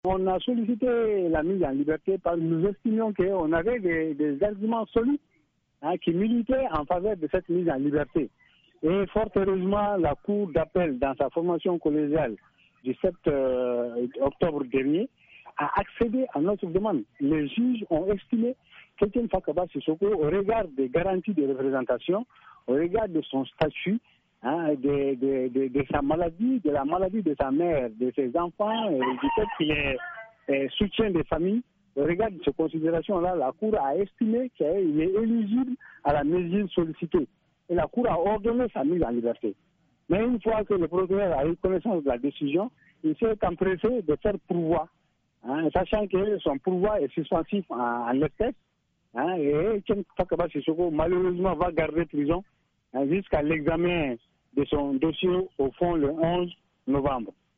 On a sollicité la mise en liberté parce que nous estimions qu'on avait des arguments solides qui militaient en faveur de cette mise en liberté. Et fort heureusement, la Cour d'appel, dans sa formation collégiale du 7 octobre dernier, a accédé à notre demande. Les juges ont estimé qu'Etienne Fakaba Sissoko, au regard des garanties de représentation, au regard de son statut, de sa maladie, de la maladie de sa mère, de ses enfants, et du fait qu'il est soutien des familles, au regard de ces considérations-là, la Cour a estimé qu'il est éligible à la mesure sollicitée. Et la Cour a ordonné sa mise en liberté. Mais une fois que le procureur a eu connaissance de la décision, il s'est empressé de faire pourvoi, sachant que son pourvoi est suspensif en espèces, et Etienne Fakaba Sissoko, malheureusement, va garder prison jusqu'à l'examen de son dossier au fond le 11 novembre.